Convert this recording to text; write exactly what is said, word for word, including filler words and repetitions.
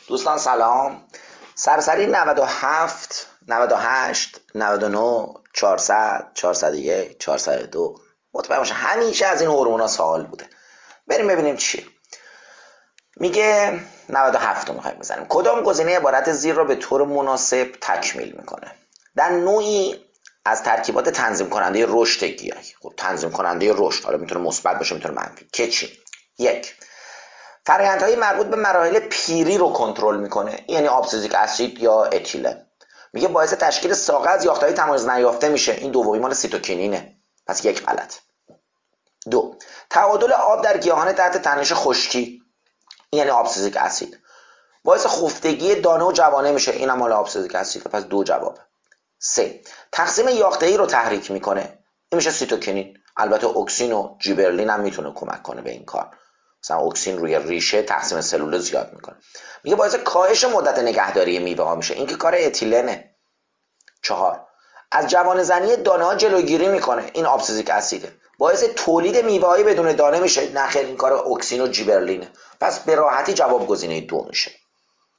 دوستان سلام. سرسری نود و هفت نود و هشت نود و نه چهارصد چهارصد و یک چهارصد و دو مطمئن باشه همیشه از این هورمونا سوال بوده. بریم ببینیم چیه. میگه نود و هفت رو میخوایم بزنیم. کدام گزینه عبارت زیر را به طور مناسب تکمیل میکنه؟ در نوعی از ترکیبات تنظیم کننده رشد گیاهی. خب تنظیم کننده رشد حالا میتونه مثبت باشه میتونه منفی. که چی؟ یک، فرآیندهای مربوط به مراحل پیری رو کنترل میکنه، یعنی آبسیزیک اسید یا اتیلن. میگه باعث تشکیل ساقه از یافته‌های تمایز نیافته میشه، این دومی مال سیتوکینینه، پس یک غلط. دو، تعادل آب در گیاهان تحت تنش خشکی، یعنی آبسیزیک اسید، باعث خفتگی دانه و جوانه میشه، اینم مال آبسیزیک اسید، پس دو جوابه. سه، تقسیم یافته‌ای رو تحریک میکنه، این میشه سیتوکینین. البته اکسین و جیبرلین هم میتونه کمک کنه به این کار. مثلا اکسین روی ریشه تقسیم سلول زیاد میکنه. میگه باعث کاهش مدت نگهداری میوه ها میشه، این که کار اتیلنه. چهار، از جوانه زنی دانه ها جلوگیری میکنه، این آبسیزیک اسیده، باعث تولید میوه های بدون دانه میشه، نه خیر این کار اکسین و جیبرلینه، پس به راحتی جواب گزینه دو میشه.